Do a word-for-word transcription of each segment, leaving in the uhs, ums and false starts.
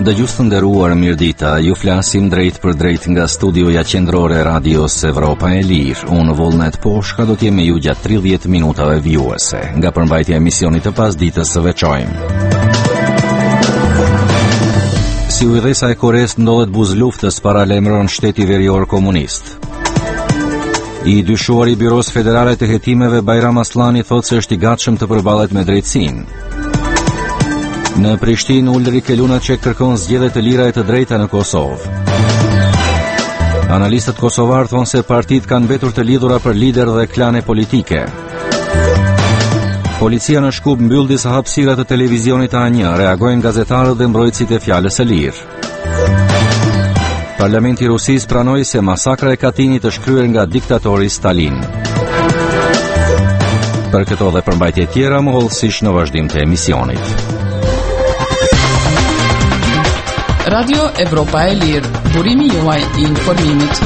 Dëgjues të nderuar, mirëdita. Ju flasim drejt për drejt nga studioja qendrore e Radios Evropa e Lirë. Unë Vullnet Poshka do t'jem me ju gjatë tridhjetë minutave vjuese. Nga përmbajtja e emisionit të pasdites së veçojmë. Si ujëdhesa e Koreas ndodhet buz luftës, paralajmëron shteti verior komunist. I dyshuar i Byros Federale të Hetimeve Bajram Aslani thotë se është i gatshëm të përballet me drejtsinë. Në Prishtinë Ulri Keluna që kërkon zgjedhje të lira e të drejta në Kosovë. Analistët kosovar thonë se partitë kanë mbetur të lidhura për lider dhe klane politike. Policia në Shkup mbyll disa hapësira të televizionit A një, reagojnë gazetarët dhe mbrojtësit e fjalës së lirë. Parlamenti i Rusisë pranoi se masakra e Katinit është kryer nga diktatori Stalin. Për këto dhe përmbajtje tjera, më hollësisht në vazhdim të emisionit. Radio Evropa e Lirë, burimi juaj i informimit.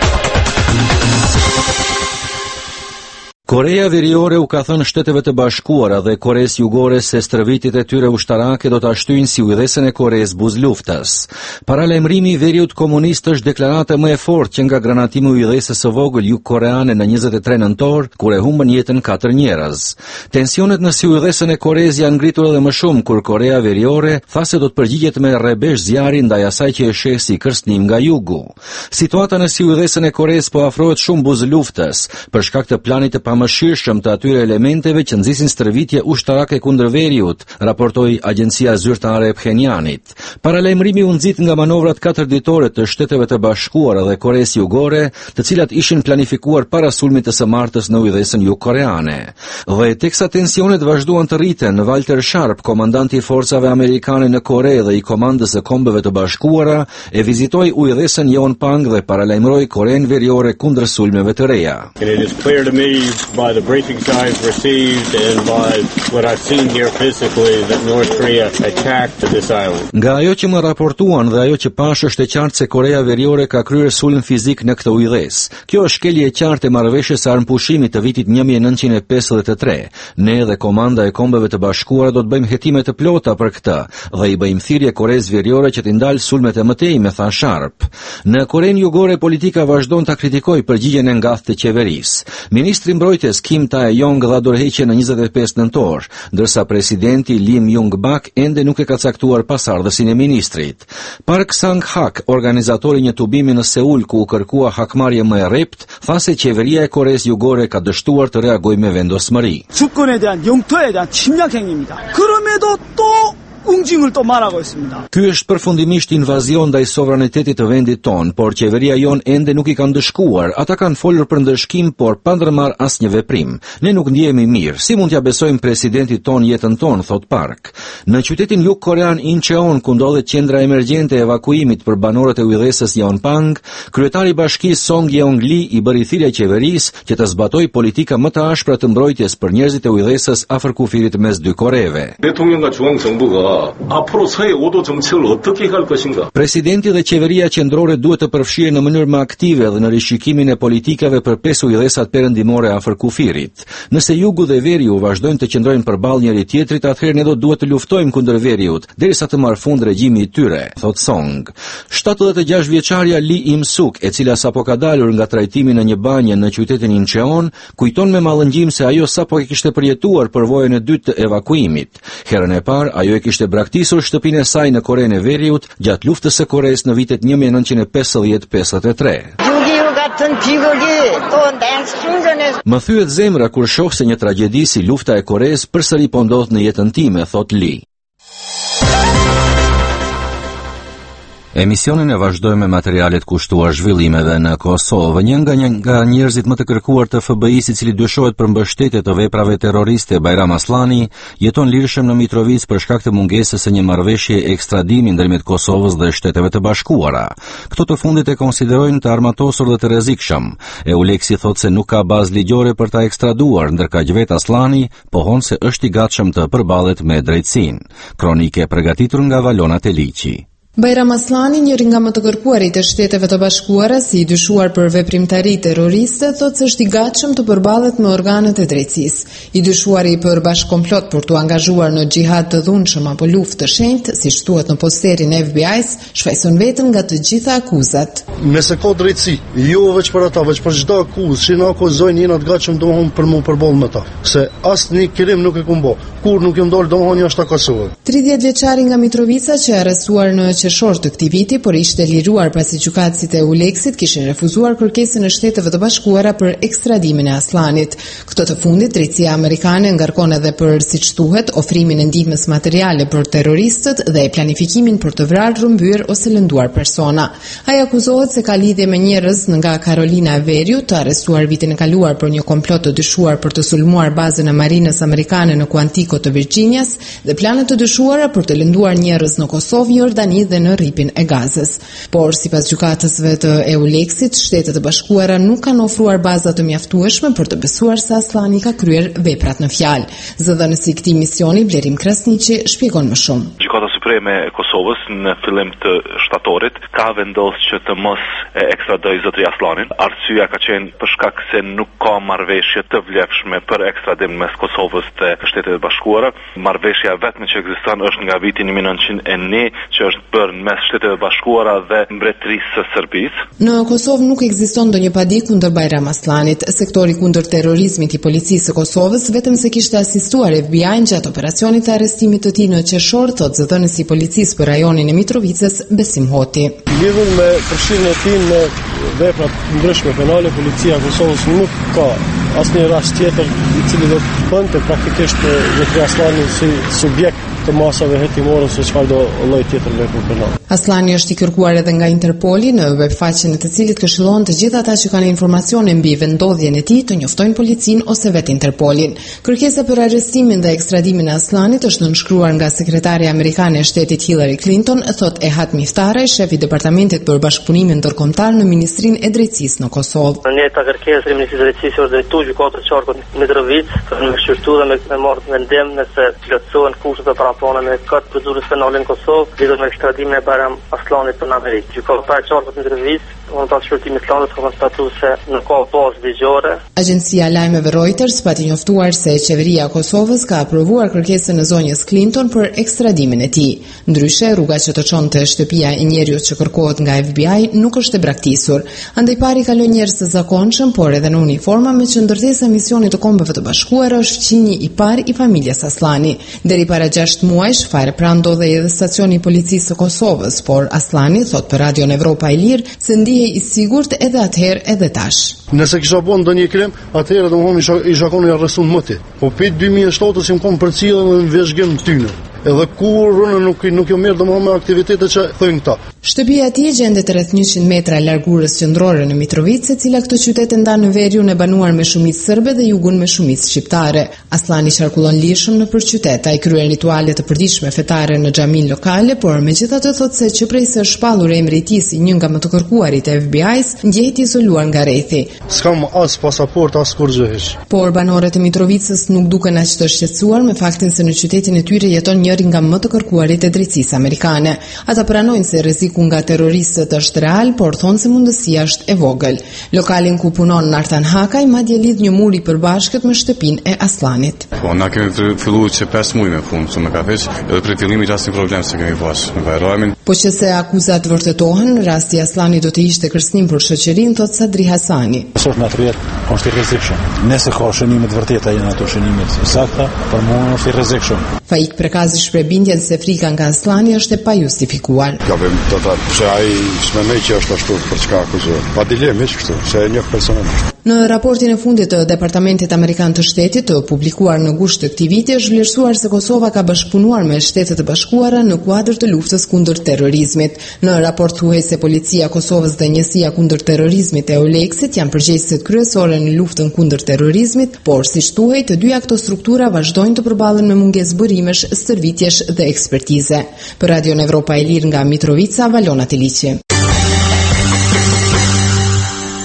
Korea Veriore u ka thënë Shteteve të Bashkuara dhe Koreas Jugore se stërvitit e tyre ushtarake do ta shtyjnë si ujëdhesen e Koreas buz luftës. Paralajmërimi i veriut komunist është deklarata më e fortë që nga granatimi i ujëdhesës së vogël jugkoreane në njëzet e tre nëntor, kur e humbën jetën katër njerëz. Tensionet në si ujëdhesen e Koreas janë ngritur edhe më shumë kur Korea Veriore tha se do të përgjigjet me rrebesh zjarri ndaj asaj që e sheh si kërcënim nga jugu. Situata në si ujëdhesen e Koreas po afrohet shumë buz luftës për shkak të planit të më shirshëm të atyre elementeve që nxisin stërvitje ushtarake kundër veriut, raportoi Agjencia Zyrtare e Phenjanit. Paralajmërimi u nxit nga manovrat katërditore të Shteteve të Bashkuara dhe Koreas Jugore, të cilat ishin planifikuar para sulmit të së martës në ujëdhesën jugkoreane. Dhe teksa tensionet vazhduan të rriten, Walter Sharp, komandanti i forcave amerikane në Kore dhe i komandës së Kombeve të Bashkuara, e vizitoi ujëdhesën Yeonpang dhe paralajmëroi Koren Veriore kundër sulmeve të reja. By the briefings I've received and by what I've seen here physically that North Korea attacked this island. Nga ajo që më raportuan dhe ajo që pash është e qartë se Korea Veriore ka kryer sulm fizik në këtë ujëdhesë. Kjo është shkelje e qartë e marrëveshjes së armpushimit të vitit një mijë e nëntëqind e pesëdhjetë e tre. Ne dhe Komanda e Kombeve të Bashkuara do të bëjmë hetime të plota për këtë dhe i bëjmë thirrje Koreas Veriore që të ndalë sulmet e mëtejme, tha Sharp. Në Koren Jugore politika vazhdon ta kritikojë përgjigjen e ngathtë të qeverisë. Ministri mbrojtjes Kim Tae-yong dha dorëheqje në njëzet e pesë nëntor, ndërsa presidenti Lim Jung-bak ende nuk e ka caktuar pasardhësin e ministrit. Park Sang-hak, organizatori një tubimi në Seul ku u kërkua hakmarrje më e rrept, tha se qeveria e Koreas Jugore ka dështuar të reagojë me vendosmëri. 주권에 대한 영토에 대한 침략 행위입니다. 그럼에도 또 ungjimull të marrë ismita. Ky është përfundimisht invazion ndaj sovranitetit të vendit ton, por qeveria jon ende nuk i kanë dëshkuar. Ata kanë folur për ndëshkim, por pa ndërmarr asnjë veprim. Ne nuk ndihemi mirë. Si mund t'ja besojmë presidentit ton jetën ton, thot Park. Në qytetin jugkorean Incheon, ku ndodhet qendra emergjente e evakuimit për banorët e ujëdhesës Yeonpang, kryetari i bashkisë Song Yeong-li i bëri thirrje qeverisë që të zbatojë politika më të ashpra të mbrojtjes për njerëzit e ujëdhesës afër kufirit mes dy Koreve. 대통령과 중앙정부가 앞으로 서해 오 도 정책을 어떻게 할 것인가? Presidenti dhe qeveria qendrore duhet të përfshihen në mënyrë më aktive dhe në rishikimin e politikave për pesë ujëdhesat perëndimore afër kufirit. Nëse jugu dhe veriu vazhdojnë të qëndrojnë përballë njëri tjetrit, atëherë ne do duhet të luftojmë kundër veriut derisa të marrë fund regjimi i tyre, thot Song. shtatëdhjetë e gjashtë vjeçaria Lee Im-suk, e cila sapo ka dalur nga trajtimi në një banjë në qytetin Incheon, kujton me mallëngjim se ajo sapo e kishte përjetuar përvojën e dytë të evakuimit. Herën e parë ajo e kishte braktisur shtëpinë e saj në Korenë e Veriut gjatë luftës së Koreas në vitet një mijë e nëntëqind e pesëdhjetë pesëdhjetë e tre. Më thyet zemra kur shoh se një tragjedi si lufta e Koreas përsëri po ndodh në jetën time, thot Lee. Emisionin e vazhdojmë me materialet kushtuar zhvillimeve në Kosovë. Një nga një nga njerëzit më të kërkuar të F B I-s, i cili dyshohet për mbështetje të veprave terroriste, Bajram Aslani, jeton lirshëm në Mitrovic për shkak të mungesës së një marrëveshje ekstradimi ndërmjet Kosovës dhe Shteteve të Bashkuara. Këto të fundit e konsiderojnë të armatosur dhe të rrezikshëm. Euleksi thotë se nuk ka bazë ligjore për ta ekstraduar, ndërkaq vet Aslani pohon se është i gatshëm të përballet me drejtsinë. Kronike përgatitur nga Valona Teliqi. Bajram Aslani, njëri nga më të kërkuarit e Shteteve të Bashkuara si i dyshuar për veprimtari terroriste, thotë se është i gatshëm të përballet me organet e drejtësisë. I dyshuari për bashkëkomplot për t'u angazhuar në xhihad të dhunshëm apo luftë të shenjtë, siç thuhet në posterin e F B I-s, shfaqson veten nga të gjitha akuzat. Nëse ka drejtësi, jo vetëm për ata, por për çdo akuzë që na akuzojnë, jena të gatshëm domthon për mu përball me ta, se asnjë krim nuk e kam bë. Kur nuk jam dalë domthon jashtë Kosovës. tridhjetë vjeçari nga Mitrovica që arrestuar në qershor të këtij viti, por ishte liruar pasi gjykatësit e Euleksit kishin refuzuar kërkesën e Shteteve të Bashkuara për ekstradimin e Aslanit. Këtë të fundit, drejtësia amerikane ngarkon edhe për, siç thuhet, ofrimin e ndihmës materiale për terroristët dhe planifikimin për të vrarë, rrëmbyer ose lënduar persona. Ai akuzohet se ka lidhje me njerëz nga Carolina e Veriut, të arrestuar vitin e kaluar për një komplot të dyshuar për të sulmuar bazën e marinës amerikane në Quantico të Virginias dhe planet të dyshuara për të lënduar njerëz në Kosovë, Jordani dhe në Ripin e Gazës. Por sipas gjykatësve të Euleksit, Shtetet e Bashkuara nuk kanë ofruar baza të mjaftueshme për të besuar se Aslani ka kryer veprat në fjalë. Zëdhënësi i këtij misioni, Blerim Krasniqi, shpjegon më shumë. Gjykata Supreme e Kosovës në fillim të shtatorit ka vendosur që të mos e ekstradojë zotëri Aslanin. Arsyeja ka qenë për shkak se nuk ka marrëveshje të vlefshme për ekstradim mes Kosovës dhe Shteteve të Bashkuara. Marrëveshja vetme që ekziston është nga viti një mijë e nëntëqind e një, që është bërë mes Shteteve të Bashkuara dhe Mbretërisë së Serbisë. Në Kosovë nuk ekziston ndonjë padi kundër Bajram Aslanit. Sektori kundër terrorizmit i policisë së Kosovës vetëm se kishte asistuar F B I-n gjatë operacionit të arrestimit të tij në qershor, thotë zëdhënësi i policisë për rajonin e Mitrovicës, Besim Hoti. Lidhur me përfshirjen e tij në vepra të ndryshme penale, policia e Kosovës nuk ka asnjë rast tjetër i cili do të bënte praktikisht zotëri Aslani si subjekt të masave hetimore ose çfarë do lloj tjetër vepre penale. Aslani është i kërkuar edhe nga Interpoli, në webfaqen e të cilit këshillon të gjithë ata që kanë informacione mbi vendodhjen e tij të njoftojnë policinë ose vetë Interpolin. Kërkesa për arrestimin dhe ekstradimin e Aslanit është nënshkruar nga sekretarja amerikane e shtetit Hillary Clinton, thot Ehad Miftare, shef i departamentit për bashkëpunimin ndërkombëtar në Ministrinë e Drejtësisë në Kosovë. Në ta kërkesë e Ministrisë së Drejtësisë është drejtuar gjykatës së qarkut Mitrovic për të shqyrtuar dhe me marrë vendim nëse plotësohen kushtet e paraprana me kod procedurës penale në Kosovë lidhur me ekstradimin e Bajram Aslanit në Amerikë. Gjykata e qarkut Mitrovic unë pas shqyrtimit të landit ka konstatuar se nuk ka bazë ligjore. Agjencia lajmeve Reuters pati njoftuar se qeveria e Kosovës ka aprovuar kërkesën e zonjës Clinton për ekstradimin e tij. Ndryshe, rruga që të çonte shtëpia e njeriut që kërkohet nga F B I nuk është e braktisur. Andaj pari kaloi njerëz të zakonshëm, por edhe në uniforma, me që ndërtesa e misionit të Kombeve të Bashkuara është fqinji i parë i familjes Aslani. Deri para gjashtë muajsh, fare pra ndodhej edhe stacioni i policisë së Kosovës, por Aslani thot për Radion Evropa e Lirë se ndihej i sigurt edhe atëherë edhe tash. Nëse kisha bën ndonjë krim, atëherë domthonë isha isha konë arrestuar më ti. Po pit dy mijë e shtatë jam konë përcjellën në veshgim tyne. Edhe kur unë nuk nuk jo mirë domosdoshmë me aktivitetet që thonë këta. Shtëpia e tij gjendet rreth njëqind metra largurës qendrore në Mitrovicë, e cila këtë qytet e ndan në veriun e banuar me shumicë serbe dhe jugun me shumicë shqiptare. Aslani qarkullon lirshëm nëpër qytet, ai kryen rituale të përditshme fetare në xhamin lokale, por megjithatë thotë se që prej se është shpallur emri i tij si një nga më të kërkuarit e F B I-s, ndjehet izoluar nga rrethi. S'kam as pasaport as kurrë hiç. Por banorët e Mitrovicës nuk duken aq të shqetësuar me faktin se në qytetin e tyre jeton një nga më të kërkuarit e drejtësisë amerikane. Ata pranojnë se rreziku nga terroristët është real, por thonë se mundësia është e vogël. Lokalin ku punon Nartan Hakaj madje lidh një mur i përbashkët me shtëpinë e Aslanit. Po na kemi filluar që pesë muaj me fund, se më ka veç, edhe për fillimin asnjë problem se kemi pas. Me vajrohemin. Po që se akuzat vërtetohen, rasti i Aslanit do të ishte kërcënim për shoqërinë, thot Sadri Hasani. Sot na rrjet është i rrezikshëm. Nëse ka shënime të vërteta janë ato shënime të sakta, për mua është i rrezikshëm. Faik Prekazi shpreh bindjen se frika nga Aslani është e pajustifikuar. Ja vëm të thotë se ai s'mendoj që është ashtu për çka akuzohet. Pa dilemë është kështu, se e njeh personalisht. Në raportin e fundit të Departamentit Amerikan të Shtetit, të publikuar në gusht të këtij viti, është vlerësuar se Kosova ka bashkëpunuar me Shtetet e Bashkuara në kuadër të luftës kundër terrorizmit. Në raport thuhet se policia e Kosovës dhe njësia kundër terrorizmit e Euleksit janë përgjegjësit kryesore në luftën kundër terrorizmit, por siç thuhet, të dyja këto struktura vazhdojnë të përballen me mungesë bërimesh, stërvitjesh dhe ekspertize. Për Radion Evropa e Lirë nga Mitrovica, Valona Tiliqi.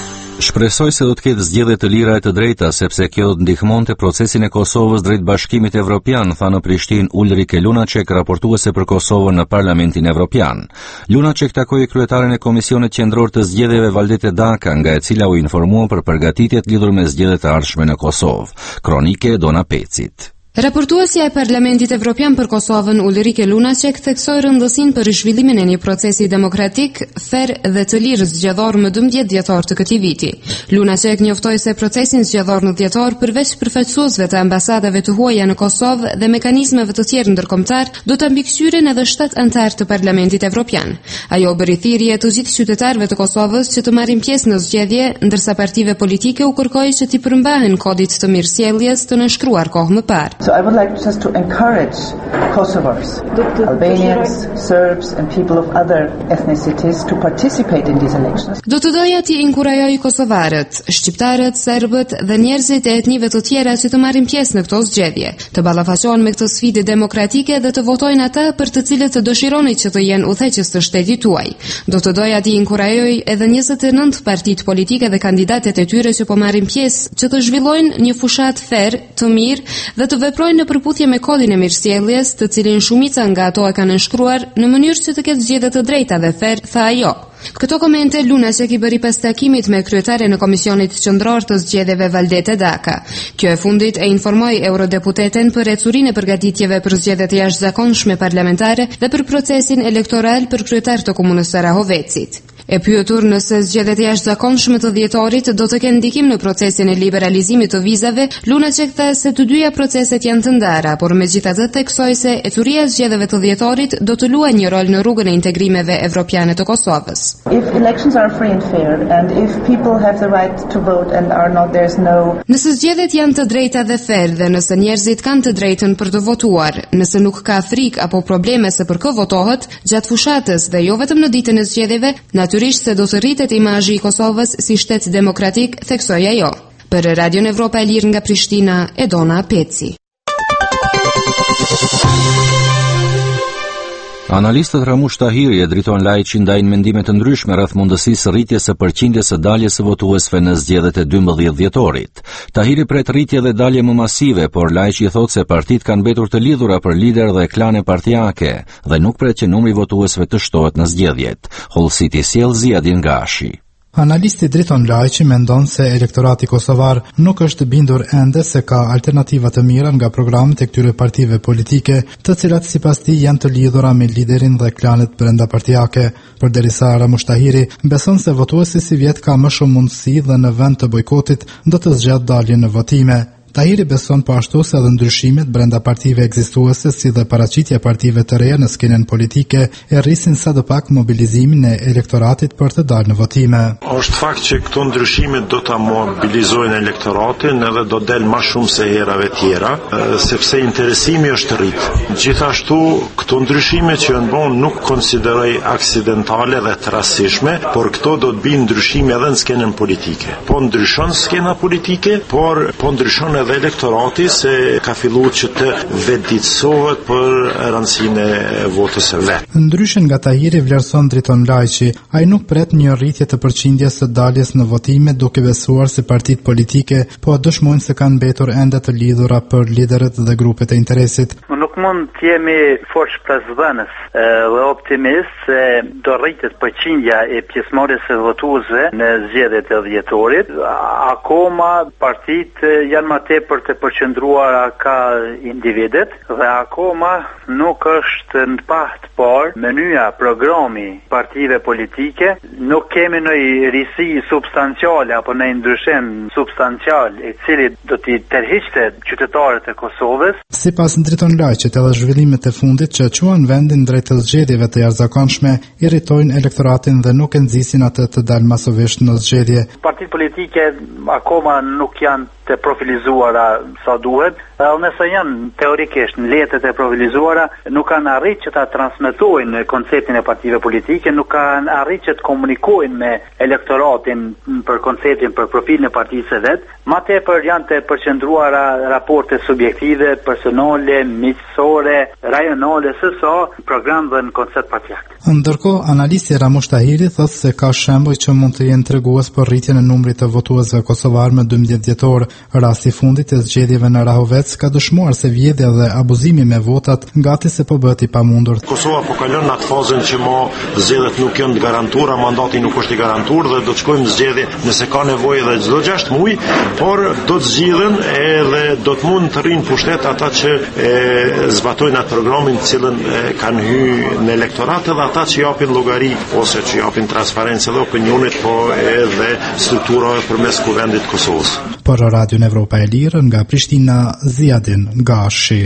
Shpresoj se do të ketë zgjedhje të lira e të drejta, sepse kjo do të ndihmonte procesin e Kosovës drejt Bashkimit Evropian, tha në Prishtinë Ulrike Lunacek, raportuese për Kosovën në Parlamentin Evropian. Lunacek takoi kryetaren e Komisionit Qendror të Zgjedhjeve Valdete Daka, nga e cila u informua për përgatitjet lidhur me zgjedhjet e ardhshme në Kosovë. Kronike Dona Pecit. Raportuesja e Parlamentit Evropian për Kosovën Ulrike Lunacek theksoi rëndësinë për zhvillimin e një procesi demokratik, fer dhe të lirë zgjedhor më dymbëdhjetë dhjetor të këtij viti. Lunacek njoftoi se procesin zgjedhor në dhjetor, përveç përfaqësuesve të ambasadave të huaja në Kosovë dhe mekanizmeve të tjerë ndërkombëtar, do të mbikëqyren edhe shtat anëtar të Parlamentit Evropian. Ajo bëri thirrje të gjithë qytetarëve të Kosovës që të marrin pjesë në zgjedhje, ndërsa partive politike u kërkoi që t'i përmbahen kodit të mirësjelljes të nënshkruar kohë më parë. So I would like just to encourage Kosovars, Albanians, Serbs and people of other ethnicities to participate in these elections. Do të doja t'i inkurajoj kosovarët, shqiptarët, serbët dhe njerëzit e etnive të tjera që të marrin pjesë në këto zgjedhje, të ballafaqohen me këtë sfidë demokratike dhe të votojnë ata për të cilët të dëshironi që të jenë udhëheqës të shtetit tuaj. Do të doja t'i inkurajoj edhe njëzet e nëntë partitë politike dhe kandidatet e tyre që po marrin pjesë që të zhvillojnë një fushat fair, të mirë dhe të veprojnë në përputhje me kodin e mirësjelljes, të cilin shumica nga ato e kanë nënshkruar në mënyrë që të ketë zgjedhje të drejta dhe fair, tha ajo. Këto komente Lunacek i bëri pas takimit me kryetaren e Komisionit Qendror të Zgjedhjeve Valdete Daka. Kjo e fundit e informoi eurodeputeten për ecurinë e përgatitjeve për zgjedhjet e jashtëzakonshme parlamentare dhe për procesin elektoral për kryetar të komunës së Rahovecit. E pyetur nëse zgjedhjet e jashtëzakonshme të dhjetorit do të kenë ndikim në procesin e liberalizimit të vizave, Lunacek tha se të dyja proceset janë të ndara, por megjithatë theksoi se ecuria e zgjedhjeve të dhjetorit do të luajë një rol në rrugën e integrimeve evropiane të Kosovës. If elections are free and fair and if people have the right to vote and are not there's no Nëse zgjedhjet janë të drejta dhe fair dhe nëse njerëzit kanë të drejtën për të votuar, nëse nuk ka frikë apo probleme se për kë votohet, gjatë fushatës dhe jo vetëm në ditën e zgjedhjeve, natyrisht se do të rritet imazhi i Kosovës si shtet demokratik, theksoi ajo. Për Radion Evropa e Lirë nga Prishtina, Edona Peci. Analistët Ramush Tahiri e drejton lajqin ndajnë mendime të ndryshme rreth mundësisë rritjes së përqindjes së daljes së votuesve në zgjedhjet e dymbëdhjetë dhjetorit. Tahiri pret rritje dhe dalje më masive, por lajqi thotë se partitë kanë mbetur të lidhura për lider dhe klane partijake dhe nuk pret që numri i votuesve të shtohet në zgjedhjet. Hollsiti Sjellzi Adin Gashi. Analisti Driton Lajqi mendon se elektorati kosovar nuk është bindur ende se ka alternativa të mira nga programet e këtyre partive politike, të cilat sipas tij janë të lidhura me liderin dhe klanet brenda partijake. Përderisa Ramush Tahiri beson se votuesi si vjet ka më shumë mundësi dhe në vend të bojkotit do të zgjat daljen në votime. Tahiri beson po ashtu se edhe ndryshimet brenda partive ekzistuese si dhe paraqitja partive të reja në skenën politike e rrisin sadopak mobilizimin e elektoratit për të dalë në votime. Është fakt që këto ndryshimet do ta mobilizojnë elektoratin edhe do del më shumë se herave tjera, sepse interesimi është rrit. Gjithashtu këto ndryshime që janë bën nuk konsideroj aksidentale dhe të rastishme, por këto do të bëjnë ndryshime edhe në skenën politike. Po ndryshon skena politike, por po ndryshon edhe elektorati se ka filluar që të vetëdijsohet për rëndësinë e votës së vet. Ndryshe nga Tahiri vlerëson Driton Lajqi, ai nuk pret një rritje të përqindjes së daljes në votime duke besuar se partitë politike po dëshmojnë se kanë mbetur ende të lidhura për liderët dhe grupet e interesit. Nuk mund të jemi fort shpresdhënës dhe optimist se do rritet përqindja e pjesëmarrjes së votuesve në zgjedhjet e dhjetorit. Akoma partitë janë më tepër të përqendruara ka individet dhe akoma nuk është në paht par menyja, programi partive politike, nuk kemi në risi substanciale apo në ndryshim substancial i cili do t'i tërhiqte qytetarët e Kosovës. Sipas Driton Lajqit, edhe zhvillimet e fundit që quan vendin drejt të zgjedhjeve të jashtëzakonshme irritojnë elektoratin dhe nuk e nxisin atë të dalë masovisht në zgjedhje. Partitë politike akoma nuk janë të profilizuara sa duhet, edhe nëse janë teorikisht në letet e profilizuara, nuk kanë arrit që ta transmetojnë konceptin e partive politike, nuk kanë arrit që të komunikojnë me elektoratin për konceptin, për profilin e partisë së vet, ma tepër janë të përqendruara raporte subjektive, personale, miqësore, rajonale, se sa program dhe në koncept partijak. Ndërkohë, analisti Ramush Tahiri thotë se ka shembuj që mund të jenë tregues për rritjen e numrit të votuesve kosovar me dymbëdhjetë dhjetor. Rasti fundit të zgjedhjeve në Rahovec ka dëshmuar se vjedhja dhe abuzimi me votat gati se po bëhet i pamundur. Kosova po kalon në atë fazën që mo zgjedhjet nuk janë të garantuara, mandati nuk është i garantuar dhe do të shkojmë në zgjedhje nëse ka nevojë edhe çdo gjashtë muaj, por do të zgjidhen edhe do të mund të rrinë pushtet ata që e, zbatojnë atë programin të cilën e, kanë hyrë në elektorat dhe ata që japin llogari ose që japin transparencë dhe opinionit, po edhe strukturave përmes kuvendit të Kosovës. Për Radion Evropa e Lirë nga Prishtina, Ziadin Gashi.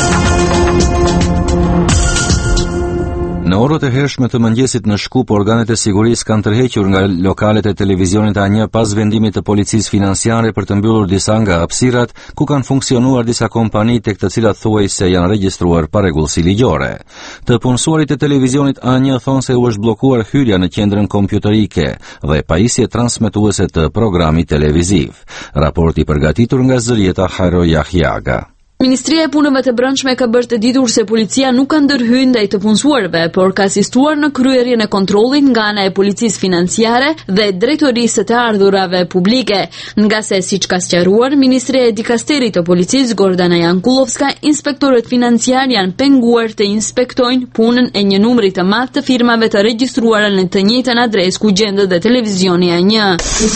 Në orët e hershme të mëngjesit në Shkup, organet e sigurisë kanë tërhequr nga lokalet e televizionit A një pas vendimit të policisë financiare për të mbyllur disa nga hapësirat ku kanë funksionuar disa kompani tek të cilat thuajse janë regjistruar parregullsi ligjore. Të punësuarit e televizionit A një thonë se u është bllokuar hyrja në qendrën kompjuterike dhe pajisje transmetuese të programit televiziv. Raporti përgatitur nga Zërieta Hajro Yahyaga. Ministria e Punëve të Brendshme ka bërë të ditur se policia nuk ka ndërhyrë ndaj të punësuarve, por ka asistuar në kryerjen e kontrollit nga ana e policisë financiare dhe drejtorisë të ardhurave publike. Nga se siç ka sqaruar Ministria e Dikasterit të Policisë Gordana Jankullovska, inspektorët financiar janë penguar të inspektojnë punën e një numri të madh të firmave të regjistruara në të njëjtën adresë ku gjendet dhe televizioni A një.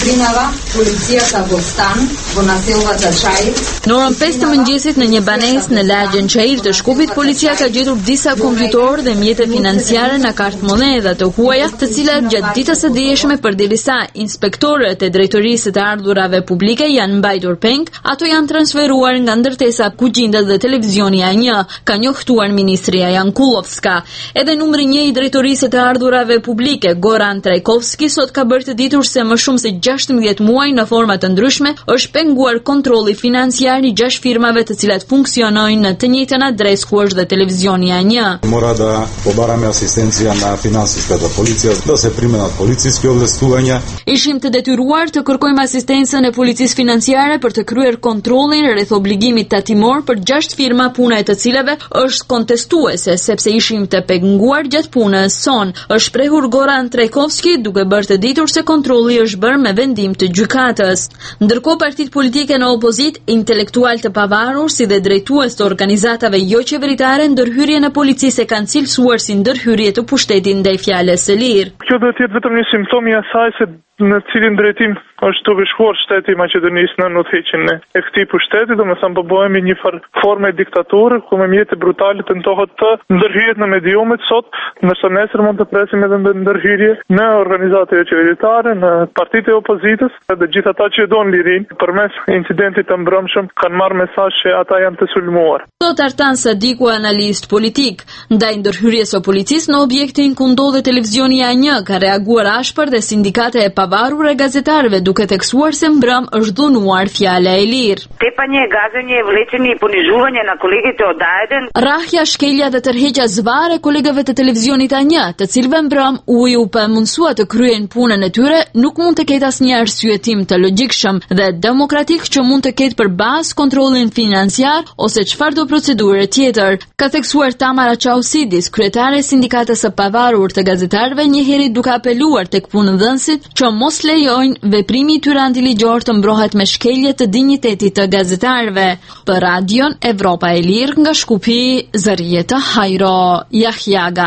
Policia ka Bostan, Bonasilva Çaçai. Në orën pesë të mëngjesit në një banesë në lagjen Çair të Shkupit, policia ka gjetur disa kompjutorë dhe mjete financiare në kartë monedha të huaja, të cilat gjatë ditës së dieshme përderisa inspektorët e drejtorisë të ardhurave publike janë mbajtur peng, ato janë transferuar nga ndërtesa ku gjendet dhe televizioni A një, ka njohtuar Ministria Jankullovska. Edhe numri një i drejtorisë të ardhurave publike, Goran Trajkovski, sot ka bërë të ditur se më shumë se gjashtëmbëdhjetë muaj në forma të ndryshme është penguar kontrolli financiar i gjashtë firmave të cilat funksionojnë në të njëjtën adresë ku është dhe televizioni A një. Mora da pobarame asistencia na finansiste të policisë, do se primenat policisë kjo vlestuanja. Ishim të detyruar të kërkojmë asistencën e policisë financiare për të kryer kontrollin rreth obligimit tatimor për gjashtë firma, puna e të cilave është kontestuese sepse ishim të penguar gjatë punës son, është shprehur Goran Trajkovski, duke bërë të ditur se kontrolli është bërë me vendim të gjykatës. Ndërkohë partitë politike në opozit, intelektual të pavarur si dhe drejtues të organizatave jo qeveritare ndërhyrjen e policisë e kanë cilësuar si ndërhyrje të pushtetit ndaj fjalës së lirë. Kjo do të jetë vetëm një simptom i asaj se në cilin drejtim është të vëshkuar shteti i Maqedonisë në udhëheqjen e këtij pushteti, domethënë po bëhemi një formë diktature ku me mjete brutale tentohet të ndërhyjet në mediumet sot, ndërsa nesër mund të presim edhe ndërhyrje në organizata jo qeveritare, në partitë e opozitës, dhe gjithë ata që don lirinë përmes incidentit të mbrëmshëm kanë marrë mesazh që ata janë të sulmuar. Sot Artan Sadiku, analist politik, ndaj ndërhyrjes së policisë në objektin ku ndodhet televizioni A një, ka reaguar ashpër dhe sindikata e pavarur e gazetarëve duke theksuar se mbrëm është dhunuar fjala e lirë. Tepanje, gazanje, vlečeni, ponižuvanje na kolegите od Ajden. Rrahja, shkelja dhe tërheqja zvare kolegave të televizionit A një, të cilëve mbrëm u ju pamundësua të kryen punën e tyre, nuk mund të ketë asnjë arsyetim të logjikshëm dhe demokratik që mund të ketë për bazë kontrollin financiar ose çfarë do procedure tjetër, ka theksuar Tamara Çausidis, kryetare e sindikatës së pavarur të gazetarëve, njëherë duke apeluar tek punëdhënësit që mos lejojnë veprimi i tyre antiligjor të mbrohet me shkelje të dinjitetit të gazetarëve. Për Radion Evropa e Lirë nga Shkupi, Zërieta Hajro Yahyaga.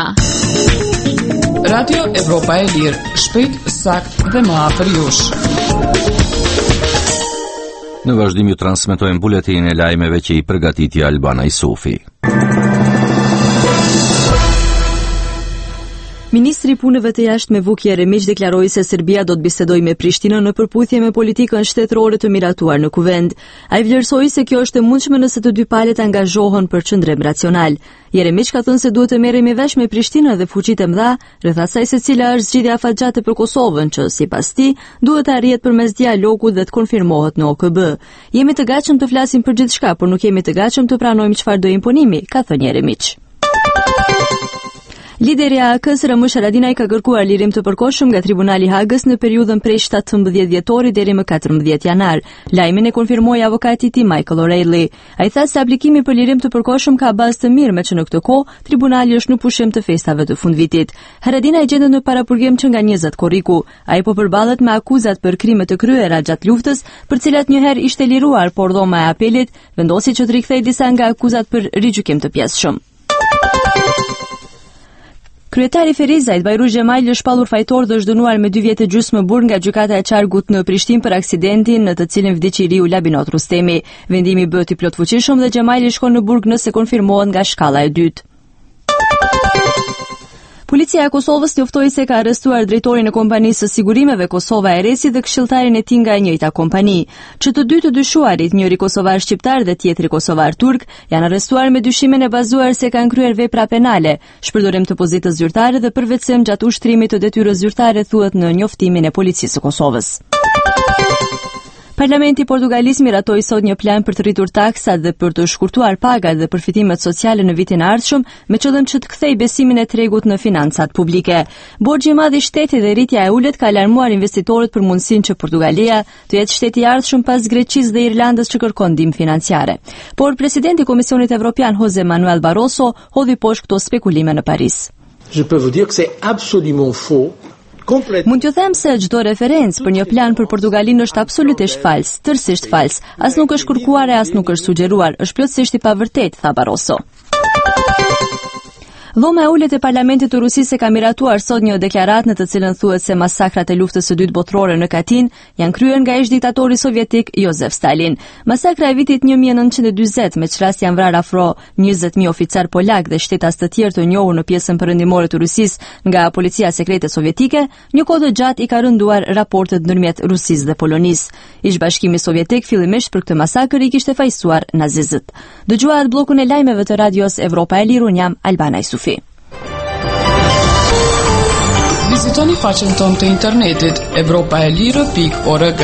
Radio Evropa e Lirë, shpejt, sakt dhe më afër jush. Në vazhdim ju transmetojmë buletinin e lajmeve që i përgatiti Albana Isufi. Ministri i Punëve të Jashtme Vuk Jeremić deklaroi se Serbia do të bisedojë me Prishtinën në përputhje me politikën shtetërore të miratuar në kuvend. Ai vlerësoi se kjo është e mundshme nëse të dy palët angazhohen për qëndrim racional. Jeremić ka thënë se duhet të merremi vesh me Prishtinën dhe fuqitë e mëdha rreth asaj se cila është zgjidhja afatgjate për Kosovën, që sipas tij duhet të arrihet përmes dialogut dhe të konfirmohet në O K B. Jemi të gatshëm të flasim për gjithçka, por nuk jemi të gatshëm të pranojmë çfarë do imponimi, ka thënë Jeremić. Lideri i A K-s Ramush Haradinaj ka kërkuar lirim të përkohshëm nga Tribunali i Hagës në periudhën prej shtatëmbëdhjetë dhjetori deri më katërmbëdhjetë janar. Lajmin e konfirmoi avokati i tij Michael O'Reilly. Ai tha se aplikimi për lirim të përkohshëm ka bazë të mirë, me që në këtë kohë tribunali është në pushim të festave të fundvitit. Haradinaj gjendet në parapurgim që nga njëzet korriku. Ai po përballet me akuzat për krime të kryera gjatë luftës, për cilat një herë ishte liruar, por dhoma e apelit vendosi që të rikthej disa nga akuzat për rigjykim të pjesëshëm. Kryetari Ferizajt Bajrush Xhemali është shpallur fajtor dhe është dënuar me dy vjet e gjysmë burg nga gjykata e qargut në Prishtinë për aksidentin në të cilin vdiqi i riu Labinot Rustemi. Vendimi bëhet i plotfuqishëm dhe Xhemali shkon në burg nëse konfirmohet nga shkalla e dytë. Policia e Kosovës njoftoi se ka arrestuar drejtorin e kompanisë së sigurimeve Kosova Eresi dhe këshilltarin e tij nga e njëjta kompani. Që të dy të dyshuarit, njëri kosovar shqiptar dhe tjetri kosovar turk, janë arrestuar me dyshimin e bazuar se kanë kryer vepra penale, shpërdorim të pozitës zyrtare dhe përvetësim gjatë ushtrimit të detyrës zyrtare, thuhet në njoftimin e policisë së Kosovës. Parlamenti Portugalis miratoi sot një plan për të rritur taksat dhe për të shkurtuar pagat dhe përfitimet sociale në vitin e ardhshëm, me qëllim që të kthejë besimin e tregut në financat publike. Borxhi i madh i shtetit dhe rritja e ulët ka alarmuar investitorët për mundësinë që Portugalia të jetë shteti i ardhshëm pas Greqisë dhe Irlandës që kërkon ndihmë financiare. Por presidenti i Komisionit Evropian José Manuel Barroso hodhi poshtë këto spekulime në Paris. Je peux vous dire que c'est absolument faux. Mund t'ju them se çdo referencë për një plan për Portugalinë është absolutisht fals, tërësisht fals. As nuk është kërkuar e as nuk është sugjeruar, është plotësisht i pavërtetë, tha Barroso. Dhoma e ulët e Parlamentit të Rusisë ka miratuar sot një deklaratë në të cilën thuhet se masakrat e luftës së dytë botërore në Katin janë kryer nga ish diktatori sovjetik Josef Stalin. Masakra e vitit një mijë e nëntëqind e dyzet, me çrast janë vrarë afro njëzet mijë oficar polak dhe shtetas të tjerë të njohur në pjesën perëndimore të Rusisë nga policia sekrete sovjetike, një kohë të gjatë i ka rënduar raportet ndërmjet Rusisë dhe Polonisë. Ish Bashkimi Sovjetik fillimisht për këtë masakër i kishte fajsuar nazistët. Dëgjuat bllokun e lajmeve të radios Evropa e Lirë, jam Albana Isufi. Vizitoni faqen tonë të internetit evropa e lirë pikë org.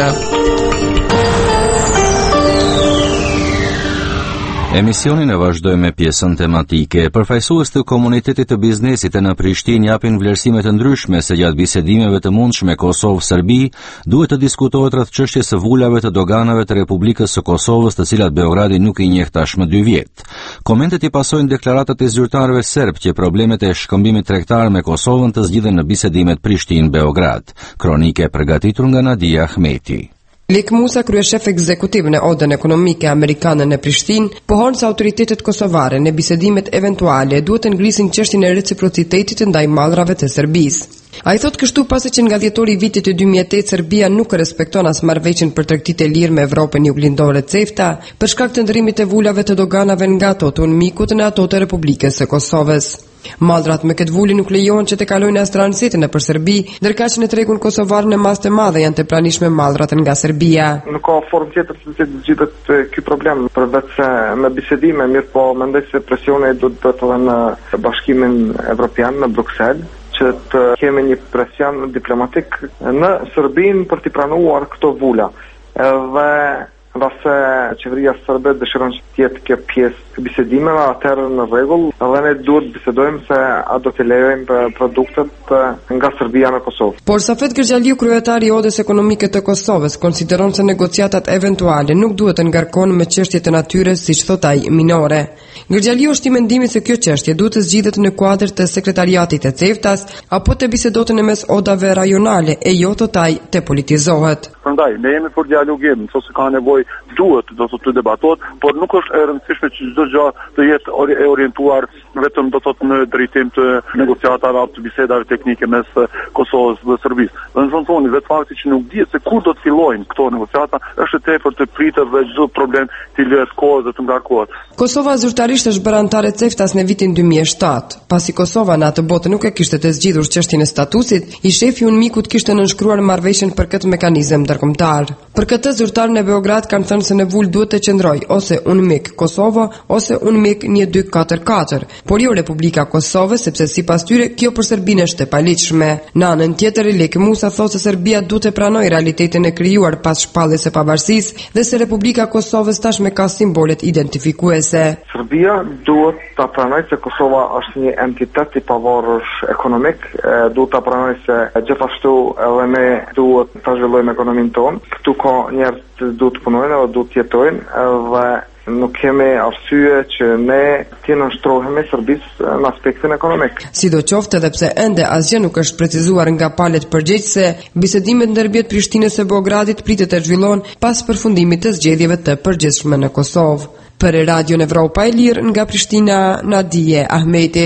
Emisionin e vazhdoj me pjesën tematike. Përfaqësues të komunitetit të biznesit e në Prishtinë japin vlerësime të ndryshme se gjatë bisedimeve të mundshme Kosovë-Serbi duhet të diskutohet rreth çështjes së vulave të doganave të Republikës së Kosovës, të cilat Beogradi nuk i njeh tashmë dy vjet. Komentet i pasojnë deklaratat e zyrtarëve serb që problemet e shkëmbimit tregtar me Kosovën të zgjidhen në bisedimet Prishtinë-Beograd. Kronike e përgatitur nga Nadia Ahmeti. Lek Musa, kryeshef ekzekutiv në Odën Ekonomike Amerikane në Prishtinë, pohon se autoritetet kosovare në bisedimet eventuale duhet të ngrisin çështjen e reciprocitetit ndaj mallrave të Serbisë. Ai thot kështu pasi që nga dhjetori i vitit të dy mijë e tetë Serbia nuk respekton as marrëveshjen për tregtitë e lirë me Evropën Juglindore CEFTA për shkak të ndërimit të vulave të doganave nga ato të unmikut në ato të Republikës së Kosovës. Mallrat me këtë vulje nuk lejohen që të kalojnë as tranzitin nëpër Serbi, ndërkaq që në tregun kosovar në masë të madhe janë të pranishme mallrat nga Serbia. Nuk ka formë tjetër se të zgjidhet ky problem përveç se me bisedime, mirë po mendoj se presioni do të bëhet edhe në Bashkimin Evropian në Bruksel, që të kemi një presion diplomatik në Serbinë për të pranuar këto vula. Edhe Vase qeveria serbe dëshiron që të jetë kjo pjesë e bisedimeve, atëherë në rregull, edhe ne duhet bisedojmë se a do të lejojmë produktet nga Serbia në Kosovë. Por Safet Gërgjaliu, kryetari i Odës Ekonomike të Kosovës, konsideron se negociatat eventuale nuk duhet të ngarkohen me çështje të natyrës, siç thot ai, minore. Gërgjaliu është i mendimit se kjo çështje duhet të zgjidhet në kuadër të sekretariatit të CEFTA-s apo të bisedohet në mes odave rajonale e jo thot ai të politizohet. Prandaj ne jemi për dialogim, nëse ka nevojë duhet do të të debatohet, por nuk është e rëndësishme që çdo gjë të jetë e orientuar vetëm do thotë në drejtim të negociatave apo të bisedave teknike mes Kosovës dhe Serbisë. Dhe në fund foni vetë fakti që nuk dihet se kur do të fillojnë këto negociata është tepër të pritur dhe çdo problem t'i lëhet kohë dhe të ngarkohet. Kosova zyrtarisht është bërë anëtare e CEFTA-s në vitin dy mijë e shtatë. Pasi Kosova në atë botë nuk e kishte të zgjidhur çështjen e statusit, i shefi Unmikut kishte nënshkruar marrëveshjen për këtë mekanizëm ndërkombëtar. Për këtë zyrtarët në Beograd kanë thënë se në Vul duhet të qëndrojë ose Unmik Kosovo ose Unmik një dy katër katër, por jo Republika Kosovës, sepse sipas tyre kjo për Serbinë është e paligjshme. Në anën tjetër, Leki Musa thotë se Serbia duhet të pranojë realitetin e krijuar pas shpalljes së pavarësisë dhe se Republika Kosovës tashmë ka simbolet identifikuese. Serbia duhet ta pranojë se Kosova është një entitet i pavarur ekonomik, duhet ta pranojë se gjithashtu edhe ne duhet ta zhvillojmë ekonominë tonë. Këtu ka njerëz që duhet të punojnë dhe duhet të jetojnë dhe nuk kemi arsye që ne të nënshtrohemi Serbisë në aspektin ekonomik. Sidoqoftë, edhe pse ende asgjë nuk është precizuar nga palët përgjegjëse, bisedimet ndërmjet Prishtinës së Beogradit pritet të zhvillohen pas përfundimit të zgjedhjeve të përgjithshme në Kosovë. Për Radion Evropa e Lirë nga Prishtina, Nadije Ahmeti.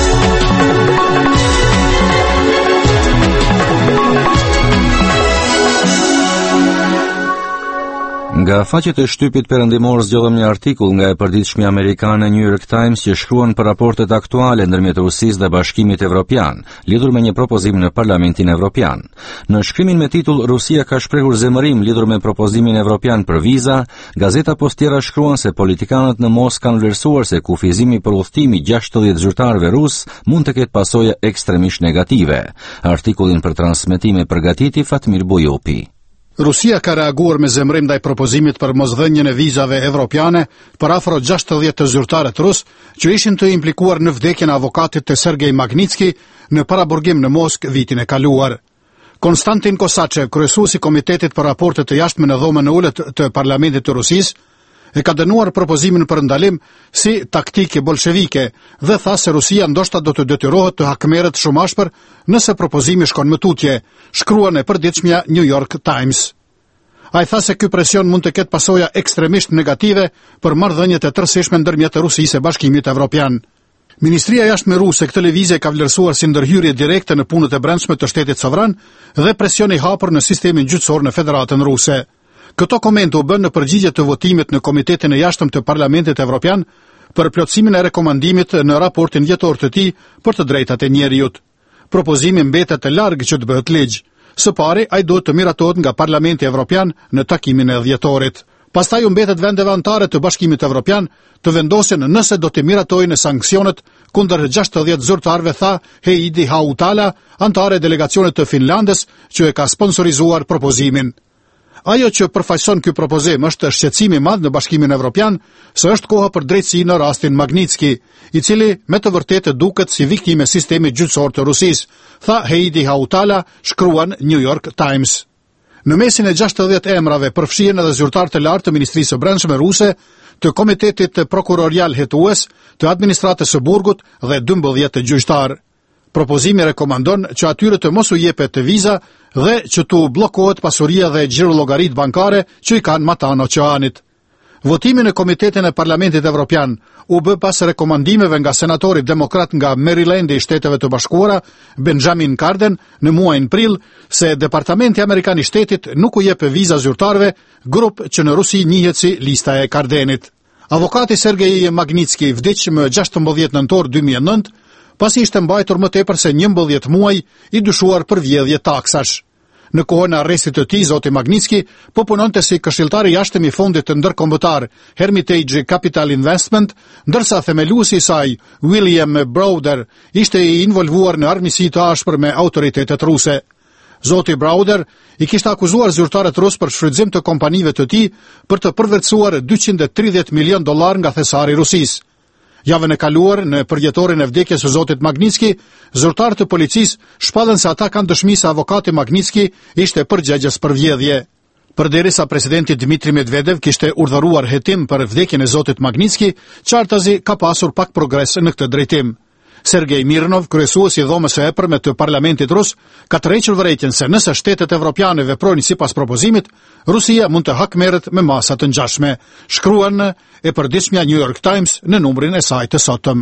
Nga faqet e shtypit perëndimor zgjodhëm një artikull nga e përditshmja amerikane New York Times që shkruan për raportet aktuale ndërmjet Rusisë dhe Bashkimit Evropian, lidhur me një propozim në Parlamentin Evropian. Në shkrimin me titull Rusia ka shprehur zemërim lidhur me propozimin evropian për viza, gazeta Postiera shkruan se politikanët në Moskë kanë vlerësuar se kufizimi për udhëtimi gjashtëdhjetë zyrtarëve rus mund të ketë pasoja ekstremisht negative. Artikullin për transmetime përgatiti Fatmir Bujupi. Rusia ka reaguar me zemrim ndaj propozimit për mosdhënien e vizave evropiane për afro gjashtëdhjetë të zyrtarët rus që ishin të implikuar në vdekjen e avokatit të Sergej Magnitski në paraburgim në Moskë vitin e kaluar. Konstantin Kosachev, kryesuesi i Komitetit për raportet të jashtme në dhomën e ulët të Parlamentit të Rusisë, e ka dënuar propozimin për ndalim si taktike bolshevike dhe tha se Rusia ndoshta do të detyrohet të hakmerret shumë ashpër nëse propozimi shkon më tutje, shkruan e përditshmja New York Times. Ai tha se ky presion mund të ketë pasoja ekstremisht negative për marrëdhëniet e tërësishme ndërmjet Rusisë e Bashkimit Evropian. Ministria e jashtme ruse këtë lëvizje ka vlerësuar si ndërhyrje direkte në punët e brendshme të shtetit sovran dhe presion i hapur në sistemin gjyqësor në Federatën Ruse. Këto komente u bën në përgjigje të votimit në Komitetin e Jashtëm të Parlamentit Evropian për plotësimin e rekomandimit në raportin vjetor të tij për të drejtat e njerëzit. Propozimi mbetet e larg që të bëhet ligj. Së pari, ai duhet të miratohet nga Parlamenti Evropian në takimin e dhjetorit. Pastaj u mbetet vendeve anëtare të Bashkimit Evropian të vendosin nëse do të miratojnë sanksionet kundër gjashtëdhjetë zyrtarëve, tha Heidi Hautala, anëtare e delegacionit të Finlandës që e ka sponsorizuar propozimin. Ajo që përfaqëson ky propozim është shqetësimi i madh në Bashkimin Evropian se është koha për drejtësi në rastin Magnitski, i cili me të vërtetë duket si viktimë e sistemit gjyqësor të Rusisë, tha Heidi Hautala, shkruan New York Times. Në mesin e gjashtëdhjetë emrave përfshihen edhe zyrtarë të lartë të Ministrisë së Brendshme ruse, të Komitetit Prokurorial Hetues, të Administratës së Burgut dhe dymbëdhjetë gjyqtar. Propozimi rekomandon që atyre të mos u jepet të viza dhe që tu bllokohet pasuria dhe xhirollogarit bankare që i kanë matan oqeanit. Votimi në Komitetin e Parlamentit Evropian u bë pas rekomandimeve nga senatori demokrat nga Maryland i Shteteve të Bashkuara, Benjamin Cardin, në muajin prill, se Departamenti Amerikan i Shtetit nuk u jep viza zyrtarëve, grup që në Rusi njihet si lista e Cardenit. Avokati Sergej Magnitski vdiq më gjashtëmbëdhjetë nëntor dy mijë e nëntë, pasi ishte mbajtur më tepër se njëmbëdhjetë muaj i dyshuar për vjedhje taksash. Në kohën e arrestit të tij, zoti Magnitski po punonte si këshilltar i jashtëm i fondit të ndërkombëtar Hermitage Capital Investment, ndërsa themeluesi i saj, William Browder, ishte i involvuar në armiqësi të ashpër me autoritetet ruse. Zoti Browder i kishte akuzuar zyrtarët rus për shfrytëzim të kompanive të tij për të përvetësuar dyqind e tridhjetë milion dollar nga thesari i Rusisë. Javën e kaluar, në përjetorin e vdekjes së zotit Magnitski, zyrtarët të policisë shpallën se ata kanë dëshmi se avokati Magnitski ishte përgjegjës për vjedhje. Përderisa presidenti Dmitri Medvedev kishte urdhëruar hetim për vdekjen e zotit Magnitski, Çartazi ka pasur pak progres në këtë drejtim. Sergej Mirnov, kryesuesi i dhomës së epërme të Parlamentit rus, ka tërhequr vërejtjen se nëse shtetet evropiane veprojnë sipas propozimit, Rusia mund të hakmerret me masa të ngjashme, shkruan e përditshmja New York Times në numrin e saj të sotëm.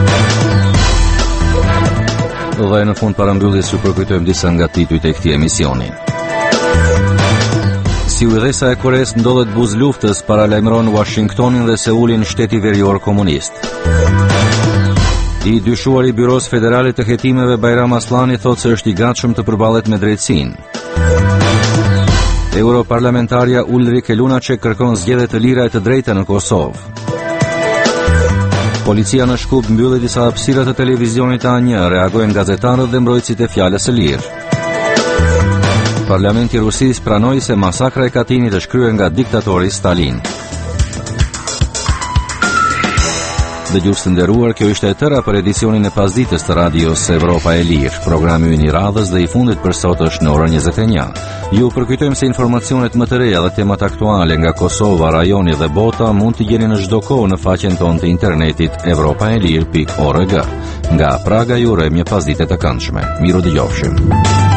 Dhe në fund parambyllis ju përkujtojmë disa nga titujt e këtij emisioni. Si udhëhesa e Koreas ndodhet buz luftës, paralajmëron Washingtonin dhe Seulin shteti verior komunist. I dyshuari Byros Federale të Hetimeve Bajram Aslani thotë se është i gatshëm të përballet me drejtësinë. Europarlamentarja Ulrike Lunacek kërkon zgjedhje të lira e të drejta në Kosovë. Policia në Shkup mbylli disa hapësira të televizionit A një, reagojnë gazetarët dhe mbrojtësit e fjalës së lirë. Parlamenti i Rusisë pranoi se masakra e Katinit është kryer nga diktatori Stalin. Dëgjues të nderuar, kjo ishte e tëra për edicionin e pasdites të radios Evropa e Lirë. Programi ynë i radhës dhe i fundit për sot është në orën njëzet e një. Ju përkujtojmë se informacionet më të reja dhe temat aktuale nga Kosova, rajoni dhe bota mund të gjeni në çdo kohë në faqen tonë të internetit evropaelir pikë org. Nga Praga ju urojmë një pasdite të këndshme. Miru dëgjofshim.